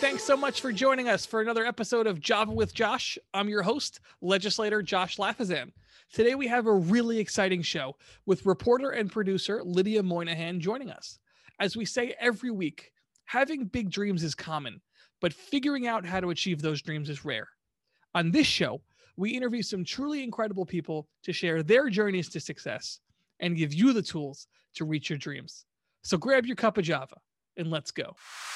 thanks so much for joining us for another episode of Java with Josh. I'm your host, legislator Josh Lafazan. Today we have a really exciting show with reporter and producer Lydia Moynihan joining us. As we say every week, having big dreams is common, but figuring out how to achieve those dreams is rare. On this show, we interview some truly incredible people to share their journeys to success and give you the tools to reach your dreams. So grab your cup of Java and let's go.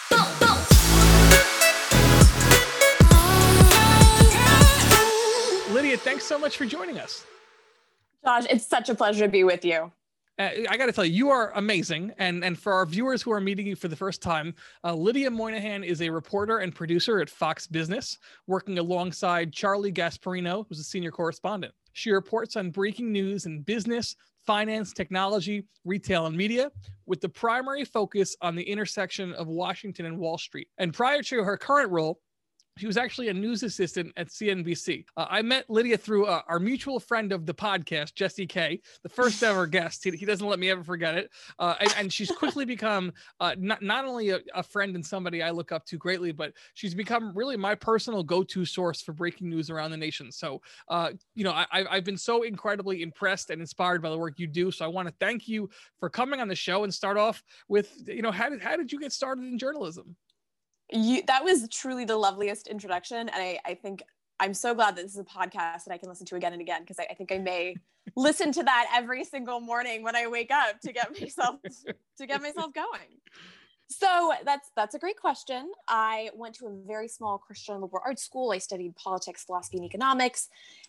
Lydia, thanks so much for joining us. Josh, it's such a pleasure to be with you. I got to tell you, you are amazing. And for our viewers who are meeting you for the first time, Lydia Moynihan is a reporter and producer at Fox Business, working alongside Charlie Gasparino, who's a senior correspondent. She reports on breaking news in business, finance, technology, retail, and media, with the primary focus on the intersection of Washington and Wall Street. And prior to her current role, she was actually a news assistant at CNBC. I met Lydia through our mutual friend of the podcast, Jesse K, the first ever guest. He doesn't let me ever forget it. And she's quickly become not only a friend and somebody I look up to greatly, but she's become really my personal go-to source for breaking news around the nation. So, I've been so incredibly impressed and inspired by the work you do. So I want to thank you for coming on the show and start off with, how did you get started in journalism? That was truly the loveliest introduction. And I think I'm so glad that this is a podcast that I can listen to again and again, because I think I may listen to that every single morning when I wake up to get myself going. So that's a great question. I went to a very small Christian liberal arts school. I studied politics, philosophy, and economics.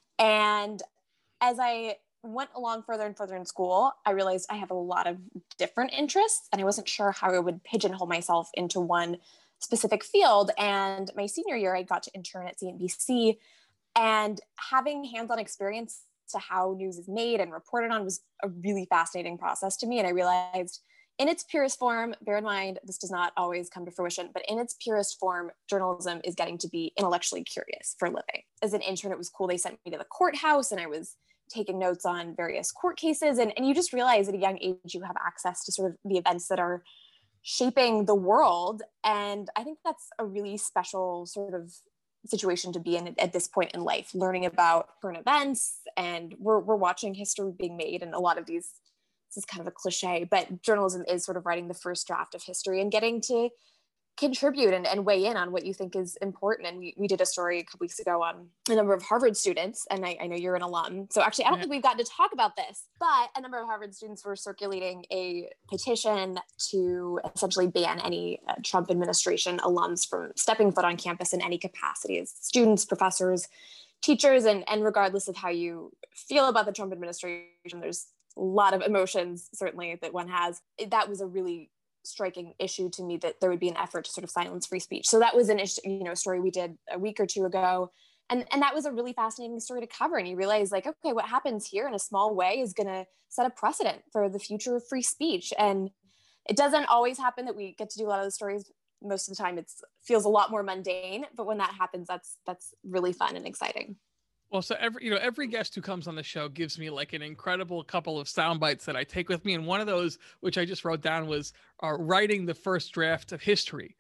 And as I went along further and further in school, I realized I have a lot of different interests, and I wasn't sure how I would pigeonhole myself into one specific field. And my senior year, I got to intern at CNBC, and having hands-on experience to how news is made and reported on was a really fascinating process to me. And I realized in its purest form, bear in mind, this does not always come to fruition, but in its purest form, journalism is getting to be intellectually curious for a living. As an intern, it was cool. They sent me to the courthouse and I was taking notes on various court cases. And you just realize at a young age, you have access to sort of the events that are shaping the world. And I think that's a really special sort of situation to be in at this point in life, learning about current events. And we're watching history being made. And a lot of these, this is kind of a cliche, but journalism is sort of writing the first draft of history and getting to contribute and weigh in on what you think is important. And we did a story a couple weeks ago on a number of Harvard students, and I know you're an alum. So actually, I don't think we've gotten to talk about this, but a number of Harvard students were circulating a petition to essentially ban any Trump administration alums from stepping foot on campus in any capacity as students, professors, teachers, and regardless of how you feel about the Trump administration, there's a lot of emotions, certainly, that one has. That was a really striking issue to me, that there would be an effort to sort of silence free speech. So that was an issue, a story we did a week or two ago. And that was a really fascinating story to cover. And you realize, like, okay, what happens here in a small way is going to set a precedent for the future of free speech. And it doesn't always happen that we get to do a lot of the stories. Most of the time it feels a lot more mundane, but when that happens, that's really fun and exciting. Well, so every guest who comes on the show gives me like an incredible couple of sound bites that I take with me. And one of those, which I just wrote down, was writing the first draft of history.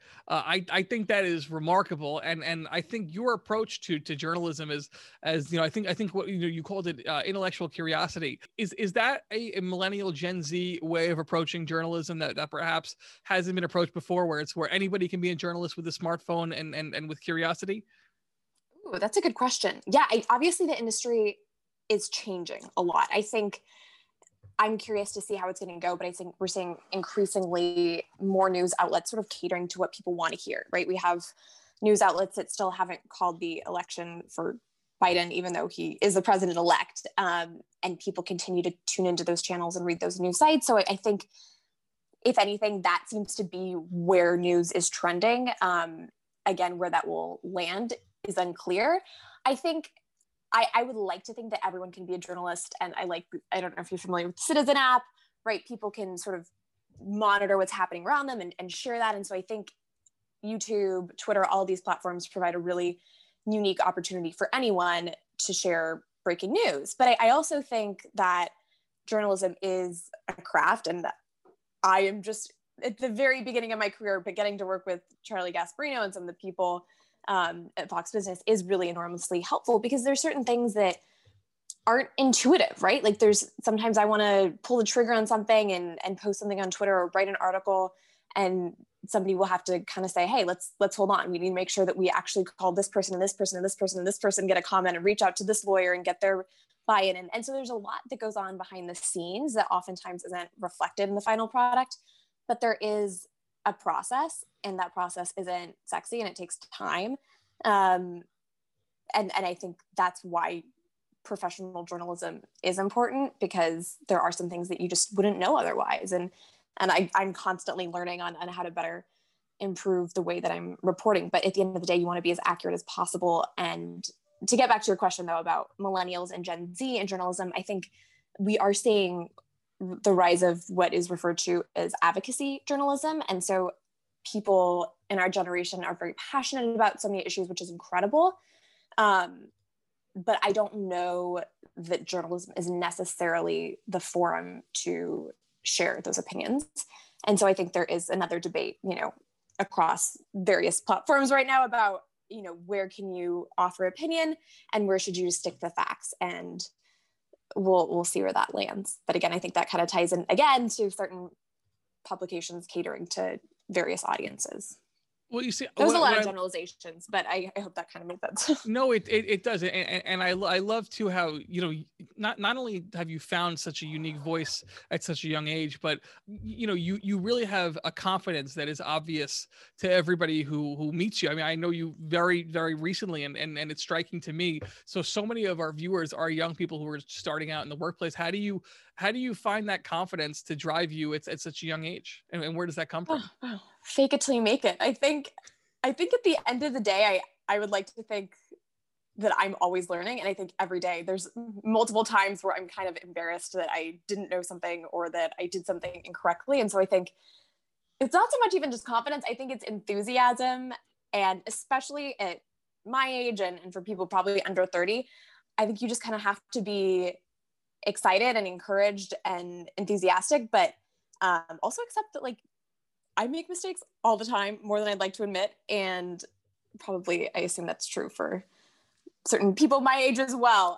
I think that is remarkable. And I think your approach to journalism is, I think what you called it intellectual curiosity. Is that a millennial Gen Z way of approaching journalism that perhaps hasn't been approached before, where anybody can be a journalist with a smartphone and with curiosity? Ooh, that's a good question. Yeah, obviously the industry is changing a lot. I think I'm curious to see how it's going to go, but I think we're seeing increasingly more news outlets sort of catering to what people want to hear, right? We have news outlets that still haven't called the election for Biden, even though he is the president-elect, and people continue to tune into those channels and read those news sites. So I think, if anything, that seems to be where news is trending. Again, where that will land is unclear. I think I would like to think that everyone can be a journalist. And I don't know if you're familiar with the Citizen app, right? People can sort of monitor what's happening around them and share that. And so I think YouTube, Twitter, all of these platforms provide a really unique opportunity for anyone to share breaking news. But I also think that journalism is a craft, and I am just at the very beginning of my career, but getting to work with Charlie Gasparino and some of the people at Fox Business is really enormously helpful, because there's certain things that aren't intuitive, right? Like there's sometimes I want to pull the trigger on something and post something on Twitter or write an article, and somebody will have to kind of say, hey, let's hold on. We need to make sure that we actually call this person and this person and this person and this person, get a comment and reach out to this lawyer and get their buy-in. And so there's a lot that goes on behind the scenes that oftentimes isn't reflected in the final product, but there is a process, and that process isn't sexy and it takes time. And I think that's why professional journalism is important, because there are some things that you just wouldn't know otherwise. And I'm constantly learning on how to better improve the way that I'm reporting. But at the end of the day, you want to be as accurate as possible. And to get back to your question though, about millennials and Gen Z in journalism, I think we are seeing the rise of what is referred to as advocacy journalism. And so people in our generation are very passionate about so many issues, which is incredible. But I don't know that journalism is necessarily the forum to share those opinions. And so I think there is another debate, across various platforms right now about, where can you offer opinion and where should you just stick to the facts? And we'll see where that lands. But again, I think that kind of ties in again to certain publications catering to various audiences. Well, you see, there was a lot of generalizations, but I hope that kind of made sense. No, it does, and I love too how not only have you found such a unique voice at such a young age, but you really have a confidence that is obvious to everybody who meets you. I mean, I know you very, very recently, and it's striking to me. So many of our viewers are young people who are starting out in the workplace. How do you find that confidence to drive you at such a young age, and where does that come from? Oh, fake it till you make it. I think at the end of the day, I would like to think that I'm always learning. And I think every day there's multiple times where I'm kind of embarrassed that I didn't know something or that I did something incorrectly. And so I think it's not so much even just confidence. I think it's enthusiasm. And especially at my age and for people probably under 30, I think you just kind of have to be excited and encouraged and enthusiastic, but also accept that I make mistakes all the time, more than I'd like to admit. And probably, I assume that's true for certain people my age as well.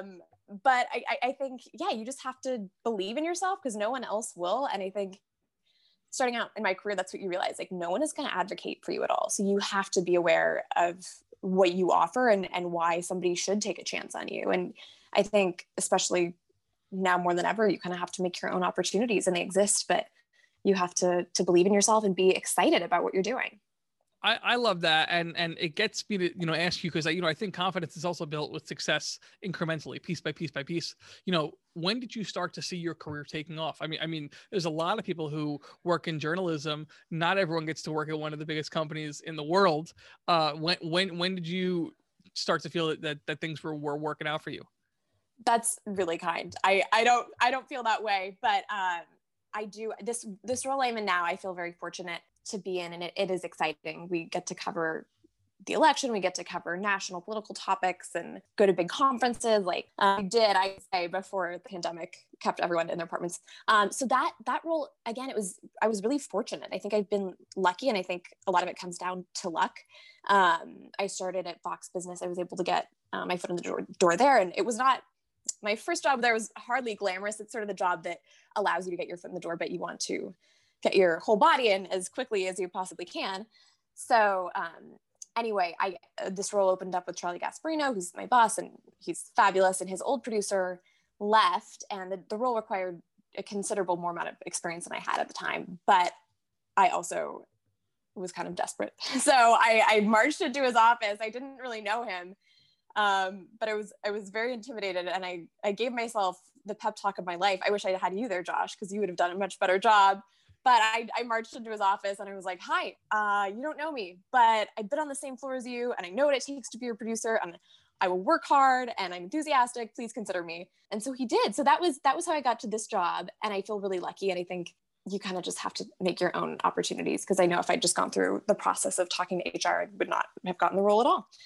But I think, you just have to believe in yourself, because no one else will. And I think starting out in my career, that's what you realize, no one is going to advocate for you at all. So you have to be aware of what you offer and why somebody should take a chance on you. And I think, especially now more than ever, you kind of have to make your own opportunities, and they exist, but you have to believe in yourself and be excited about what you're doing. I love that. And it gets me to, ask you, because I think confidence is also built with success incrementally, piece by piece by piece. When did you start to see your career taking off? I mean, there's a lot of people who work in journalism. Not everyone gets to work at one of the biggest companies in the world. When did you start to feel that things were working out for you? That's really kind. I don't feel that way, but I do. This role I'm in now, I feel very fortunate to be in, and it is exciting. We get to cover the election, we get to cover national political topics and go to big conferences like I say, before the pandemic kept everyone in their apartments. So that role, again, I was really fortunate. I think I've been lucky, and I think a lot of it comes down to luck. I started at Fox Business. I was able to get my foot in the door there, and it was not my first job there was hardly glamorous. It's sort of the job that allows you to get your foot in the door, but you want to get your whole body in as quickly as you possibly can. So anyway, this role opened up with Charlie Gasparino, who's my boss, and he's fabulous. And his old producer left, and the role required a considerable more amount of experience than I had at the time. But I also was kind of desperate. So I marched into his office. I didn't really know him. But I was very intimidated, and I gave myself the pep talk of my life. I wish I had you there, Josh, because you would have done a much better job. But I marched into his office and I was like, hi, you don't know me, but I've been on the same floor as you, and I know what it takes to be your producer, and I will work hard, and I'm enthusiastic. Please consider me. And so he did. So that was how I got to this job. And I feel really lucky. And I think you kind of just have to make your own opportunities, because I know if I'd just gone through the process of talking to HR, I would not have gotten the role at all.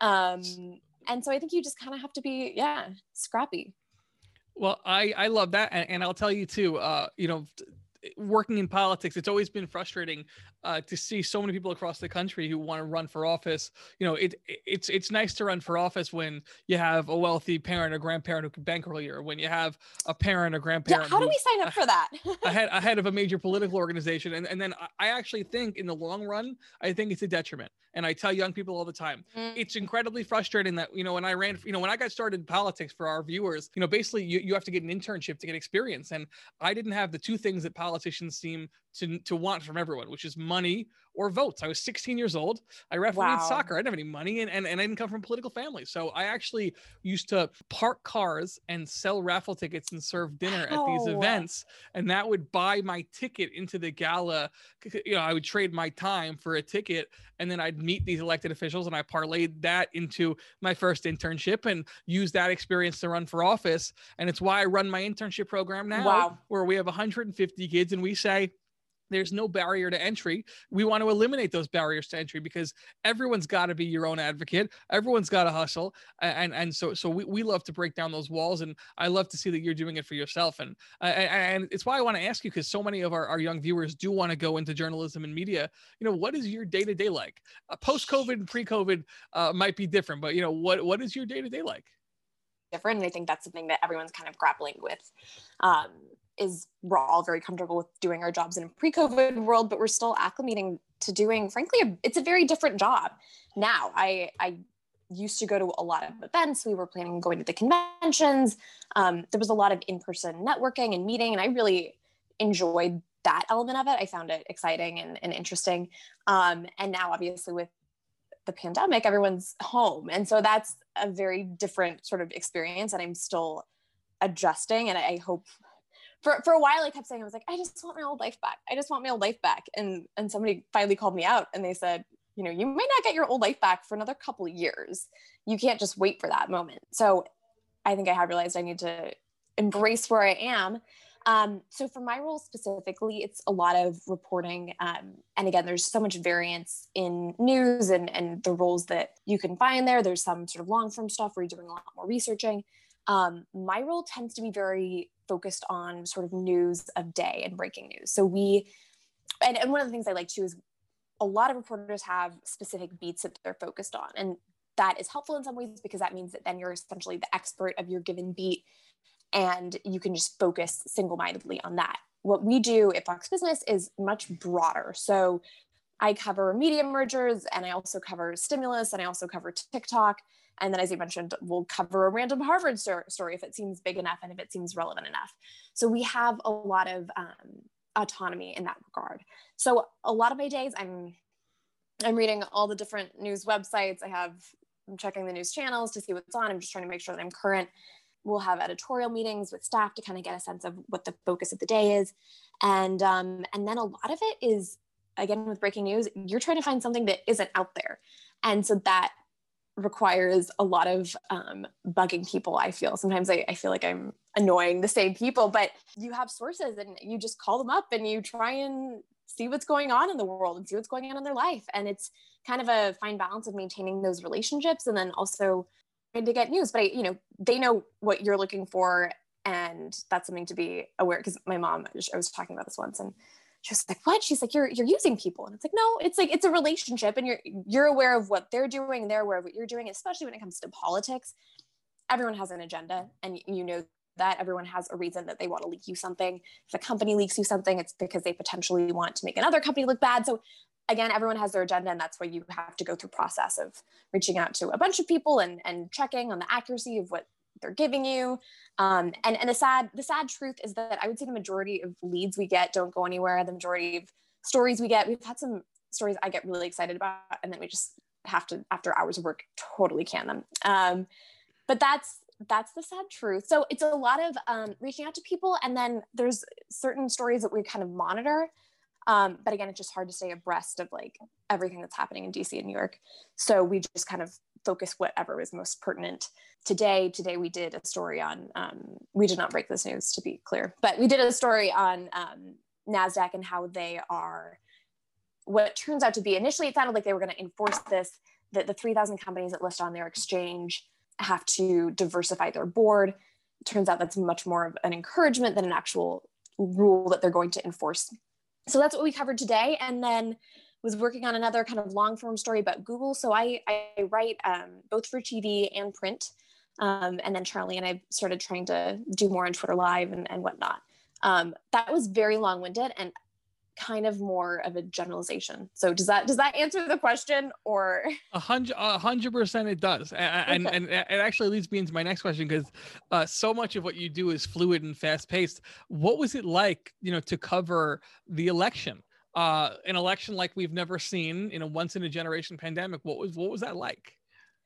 And so I think you just kind of have to be, scrappy. Well, I love that. And I'll tell you too, working in politics, it's always been frustrating to see so many people across the country who want to run for office. It's nice to run for office when you have a wealthy parent or grandparent who can bankroll you, or when you have a parent or grandparent. Yeah, how do we sign up for that? ahead of a major political organization. And then I actually think in the long run, I think it's a detriment. And I tell young people all the time, it's incredibly frustrating that, when I ran, when I got started in politics, for our viewers, basically you have to get an internship to get experience. And I didn't have the two things that politicians seem to want from everyone, which is money or votes. I was 16 years old. I refereed soccer. I didn't have any money, and I didn't come from a political family. So I actually used to park cars and sell raffle tickets and serve dinner at these events. And that would buy my ticket into the gala. I would trade my time for a ticket, and then I'd meet these elected officials, and I parlayed that into my first internship and use that experience to run for office. And it's why I run my internship program now, where we have 150 kids, and we say, there's no barrier to entry. We want to eliminate those barriers to entry, because everyone's got to be your own advocate. Everyone's got to hustle. And so we love to break down those walls. And I love to see that you're doing it for yourself. And it's why I want to ask you, because so many of our young viewers do want to go into journalism and media. What is your day-to-day like? Post-COVID and pre-COVID might be different, but what is your day-to-day like? Different. And I think that's something that everyone's kind of grappling with. Is we're all very comfortable with doing our jobs in a pre-COVID world, but we're still acclimating to doing, frankly, it's a very different job. Now, I used to go to a lot of events. We were planning on going to the conventions. There was a lot of in-person networking and meeting, and I really enjoyed that element of it. I found it exciting and interesting. And now, obviously, with the pandemic, everyone's home. And so that's a very different sort of experience, and I'm still adjusting. And I hope for a while I kept saying, I was like, I just want my old life back. I just want my old life back. And somebody finally called me out, and they said, you might not get your old life back for another couple of years. You can't just wait for that moment. So I think I have realized I need to embrace where I am. So for my role specifically, it's a lot of reporting. And again, there's so much variance in news and the roles that you can find there. There's some sort of long form stuff where you're doing a lot more researching. My role tends to be very focused on sort of news of day and breaking news. So and one of the things I like too is a lot of reporters have specific beats that they're focused on. And that is helpful in some ways, because that means that then you're essentially the expert of your given beat, and you can just focus single-mindedly on that. What we do at Fox Business is much broader. So I cover media mergers, and I also cover stimulus, and I also cover TikTok. And then, as you mentioned, we'll cover a random Harvard story if it seems big enough and if it seems relevant enough. So we have a lot of autonomy in that regard. So a lot of my days, I'm reading all the different news websites. I'm checking the news channels to see what's on. I'm just trying to make sure that I'm current. We'll have editorial meetings with staff to kind of get a sense of what the focus of the day is. And then a lot of it is, again, with breaking news, you're trying to find something that isn't out there. And so that requires a lot of bugging people. I feel sometimes I feel like I'm annoying the same people, but you have sources and you just call them up and you try and see what's going on in the world and see what's going on in their life. And it's kind of a fine balance of maintaining those relationships and then also trying to get news. But they know what you're looking for, and that's something to be aware. Because my mom, I was talking about this once, and she was like, what? She's like, you're using people. And it's like, no, it's a relationship, and you're aware of what they're doing, and they're aware of what you're doing, especially when it comes to politics. Everyone has an agenda, and that everyone has a reason that they want to leak you something. If a company leaks you something, it's because they potentially want to make another company look bad. So again, everyone has their agenda, and that's why you have to go through process of reaching out to a bunch of people and checking on the accuracy of what they're giving you. And the sad truth is that I would say the majority of leads we get don't go anywhere. The majority of stories we get, we've had some stories I get really excited about, and then we just have to, after hours of work, totally can them. But that's the sad truth. So it's a lot of reaching out to people, and then there's certain stories that we kind of monitor. But again, it's just hard to stay abreast of like everything that's happening in DC and New York. So we just kind of focus whatever is most pertinent. Today we did a story on, we did not break this news to be clear, but we did a story on NASDAQ and how they are, what turns out to be, initially it sounded like they were going to enforce this, that the 3,000 companies that list on their exchange have to diversify their board. It turns out that's much more of an encouragement than an actual rule that they're going to enforce. So that's what we covered today. And then was working on another kind of long form story about Google. So I write both for TV and print. And then Charlie and I started trying to do more on Twitter Live and whatnot. That was very long-winded and kind of more of a generalization. So does that answer the question, or? 100% it does. And it actually leads me into my next question, because so much of what you do is fluid and fast paced. What was it like, to cover the election? An election like we've never seen, once in a generation pandemic. What was that like?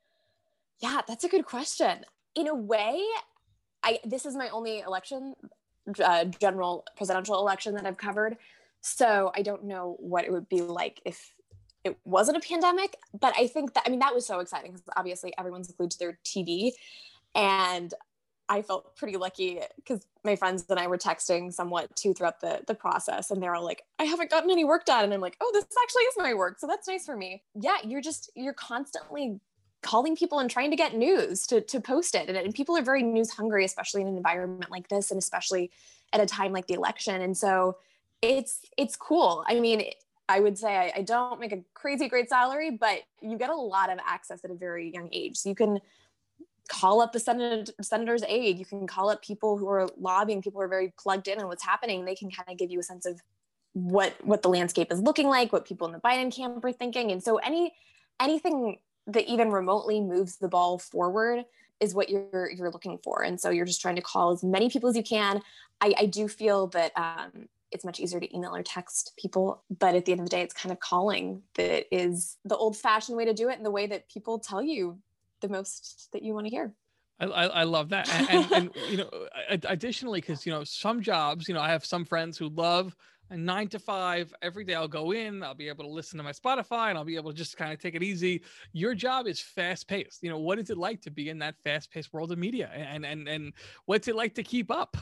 Yeah, that's a good question. In a way, this is my only election, general presidential election that I've covered. So I don't know what it would be like if it wasn't a pandemic, but I think that was so exciting because obviously everyone's glued to their TV, and I felt pretty lucky because my friends and I were texting somewhat too throughout the process, and they're all like, I haven't gotten any work done. And I'm like, oh, this actually is my work. So that's nice for me. Yeah. You're constantly calling people and trying to get news to post it. And people are very news hungry, especially in an environment like this, and especially at a time like the election. And so it's cool. I mean, I would say I don't make a crazy great salary, but you get a lot of access at a very young age. So you can call up the senator's aide. You can call up people who are lobbying, people who are very plugged in on what's happening. They can kind of give you a sense of what the landscape is looking like, what people in the Biden camp are thinking. And so anything that even remotely moves the ball forward is what you're looking for. And so you're just trying to call as many people as you can. I do feel that it's much easier to email or text people, but at the end of the day, it's kind of calling that is the old fashioned way to do it, and the way that people tell you the most that you want to hear. I love that. And additionally, because, some jobs, I have some friends who love a 9 to 5 every day. I'll go in, I'll be able to listen to my Spotify, and I'll be able to just kind of take it easy. Your job is fast paced. What is it like to be in that fast paced world of media, and what's it like to keep up?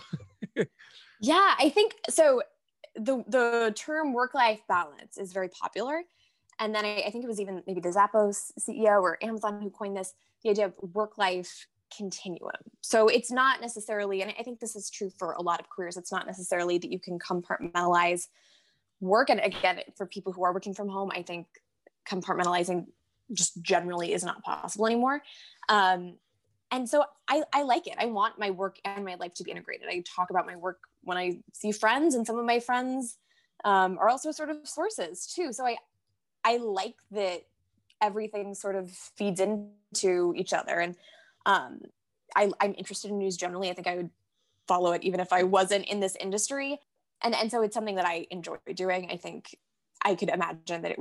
Yeah, I think so. The term work-life balance is very popular. And then I think it was even maybe the Zappos CEO or Amazon who coined this, the idea of work-life continuum. So it's not necessarily, and I think this is true for a lot of careers, it's not necessarily that you can compartmentalize work. And again, for people who are working from home, I think compartmentalizing just generally is not possible anymore. And so I like it. I want my work and my life to be integrated. I talk about my work when I see friends, and some of my friends are also sort of sources too. So I like that everything sort of feeds into each other. And I'm interested in news generally. I think I would follow it even if I wasn't in this industry. And so it's something that I enjoy doing. I think I could imagine that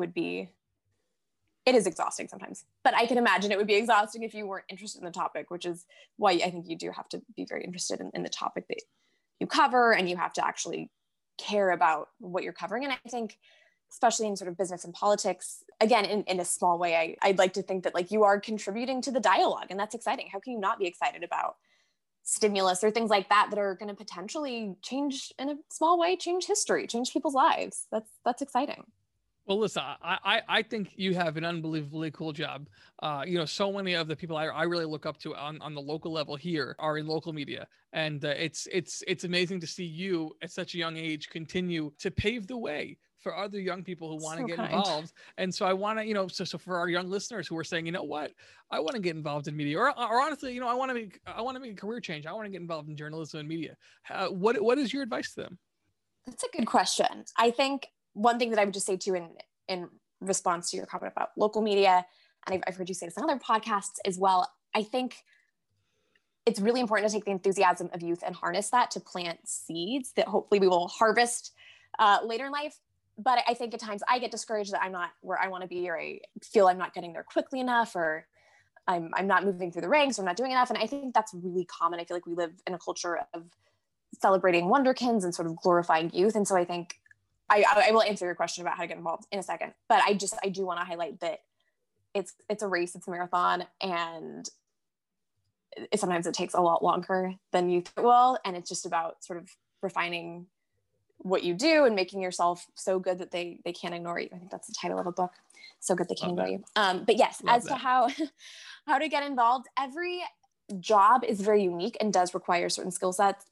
it is exhausting sometimes, but I can imagine it would be exhausting if you weren't interested in the topic, which is why I think you do have to be very interested in the topic that you cover, and you have to actually care about what you're covering. And I think, especially in sort of business and politics, again, in a small way, I'd like to think that like you are contributing to the dialogue, and that's exciting. How can you not be excited about stimulus or things like that are going to potentially change in a small way, change history, change people's lives? That's exciting. Well, listen, I think you have an unbelievably cool job. So many of the people I really look up to on the local level here are in local media. And it's amazing to see you at such a young age continue to pave the way for other young people who want to get involved. And so I want to, so for our young listeners who are saying, you know what, I want to get involved in media, or honestly, I want to make a career change. I want to get involved in journalism and media. What is your advice to them? That's a good question. I think one thing that I would just say too, in response to your comment about local media, and I've heard you say this on other podcasts as well, I think it's really important to take the enthusiasm of youth and harness that to plant seeds that hopefully we will harvest later in life. But I think at times I get discouraged that I'm not where I want to be, or I feel I'm not getting there quickly enough, or I'm not moving through the ranks, or I'm not doing enough. And I think that's really common. I feel like we live in a culture of celebrating wonderkins and sort of glorifying youth. And so I think I will answer your question about how to get involved in a second, but I do want to highlight that it's a race, it's a marathon, and sometimes it takes a lot longer than you think it will. And it's just about sort of refining what you do and making yourself so good that they can't ignore you. I think that's the title of a book. So good they can't ignore you. But yes, as to how to get involved, every job is very unique and does require certain skill sets.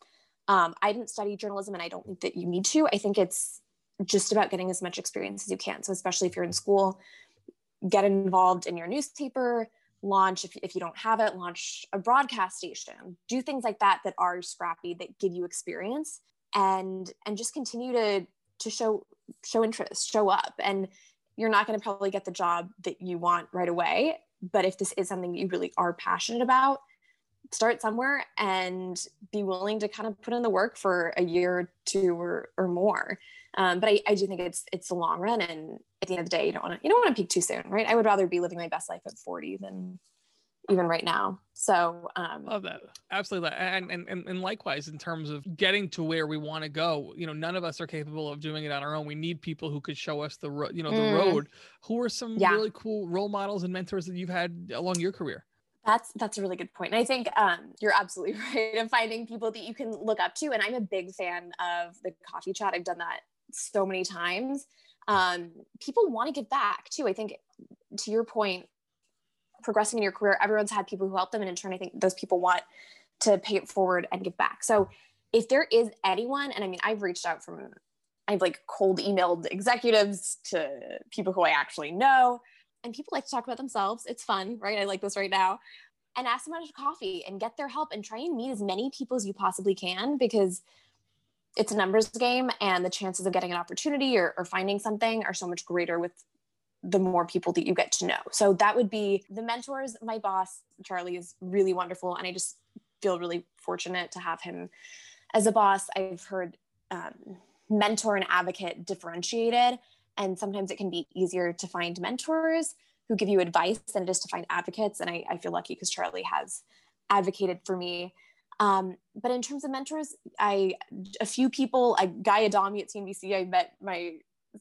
I didn't study journalism, and I don't think that you need to. I think it's just about getting as much experience as you can. So especially if you're in school, get involved in your newspaper, launch, if you don't have it, launch a broadcast station, do things like that are scrappy, that give you experience, and just continue to show interest, show up. And you're not going to probably get the job that you want right away, but if this is something that you really are passionate about, start somewhere and be willing to kind of put in the work for a year or two or more. But I do think it's a long run, and at the end of the day, you don't want to peak too soon, right? I would rather be living my best life at 40 than even right now. So love that. Absolutely. And likewise, in terms of getting to where we want to go, none of us are capable of doing it on our own. We need people who could show us the road. Who are some really cool role models and mentors that you've had along your career? That's a really good point. And I think you're absolutely right in finding people that you can look up to. And I'm a big fan of the coffee chat. I've done that so many times. People want to give back too. I think, to your point, progressing in your career, everyone's had people who help them. And in turn, I think those people want to pay it forward and give back. So if there is anyone, and I mean, I've cold emailed executives to people who I actually know, and people like to talk about themselves. It's fun, right? I like this right now. And ask them out to coffee and get their help, and try and meet as many people as you possibly can, because it's a numbers game, and the chances of getting an opportunity or finding something are so much greater with the more people that you get to know. So that would be the mentors. My boss, Charlie, is really wonderful, and I just feel really fortunate to have him as a boss. I've heard mentor and advocate differentiated, and sometimes it can be easier to find mentors who give you advice than it is to find advocates. And I feel lucky because Charlie has advocated for me. But in terms of mentors, a few people, Guy Adami at CNBC, I met my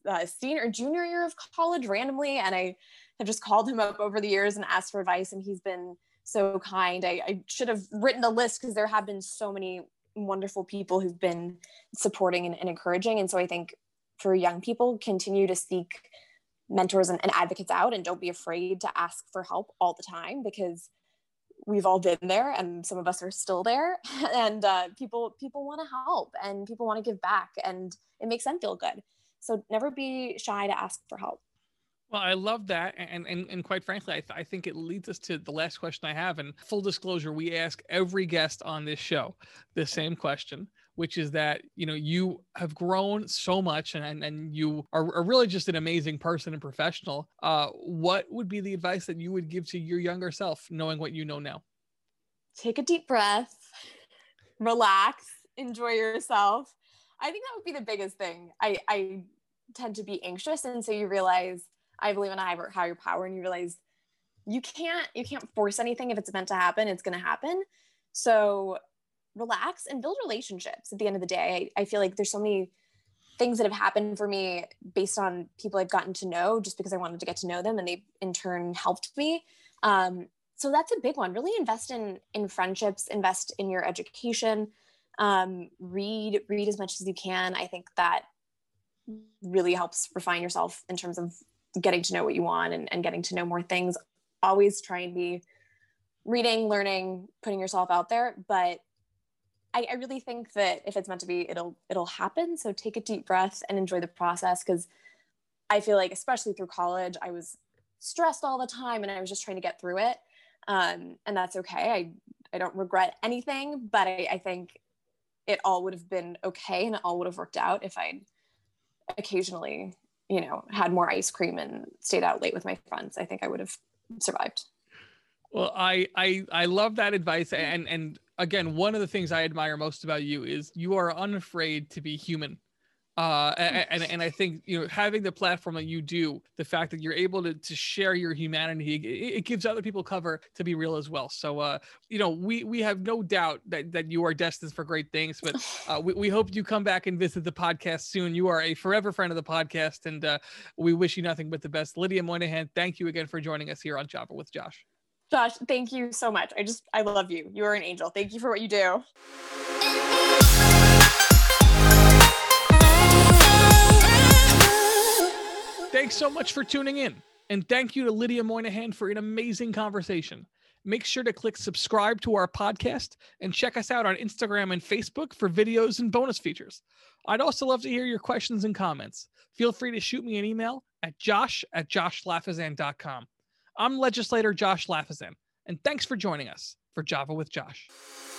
junior year of college randomly, and I have just called him up over the years and asked for advice, and he's been so kind. I should have written a list, because there have been so many wonderful people who've been supporting and encouraging. And so I think for young people, continue to seek mentors and advocates out, and don't be afraid to ask for help all the time, because we've all been there, and some of us are still there, and people want to help, and people want to give back, and it makes them feel good. So never be shy to ask for help. Well, I love that. And quite frankly, I think it leads us to the last question I have. And full disclosure, we ask every guest on this show the same question, which is that, you have grown so much, and you are really just an amazing person and professional. What would be the advice that you would give to your younger self, knowing what you know now? Take a deep breath, relax, enjoy yourself. I think that would be the biggest thing. I tend to be anxious. And so you realize, I believe in a higher power, and you realize you can't force anything. If it's meant to happen, it's going to happen. So relax and build relationships. At the end of the day, I feel like there's so many things that have happened for me based on people I've gotten to know, just because I wanted to get to know them, and they in turn helped me. So that's a big one. Really invest in friendships, invest in your education, read as much as you can. I think that really helps refine yourself in terms of getting to know what you want and getting to know more things. Always try and be reading, learning, putting yourself out there. But I really think that if it's meant to be, it'll happen. So take a deep breath and enjoy the process, because I feel like, especially through college, I was stressed all the time, and I was just trying to get through it. And that's okay. I don't regret anything, but I think it all would have been okay, and it all would have worked out if I'd occasionally, had more ice cream and stayed out late with my friends. I think I would have survived. Well, I love that advice. And again, one of the things I admire most about you is you are unafraid to be human. And I think, having the platform that you do, the fact that you're able to share your humanity, it gives other people cover to be real as well. So, we have no doubt that you are destined for great things, but we hope you come back and visit the podcast soon. You are a forever friend of the podcast, and we wish you nothing but the best. Lydia Moynihan, thank you again for joining us here on Chopper with Josh. Josh, thank you so much. I love you. You are an angel. Thank you for what you do. Thanks so much for tuning in. And thank you to Lydia Moynihan for an amazing conversation. Make sure to click subscribe to our podcast and check us out on Instagram and Facebook for videos and bonus features. I'd also love to hear your questions and comments. Feel free to shoot me an email at josh@joshlafazan.com. I'm legislator Josh Lafazan, and thanks for joining us for Java with Josh.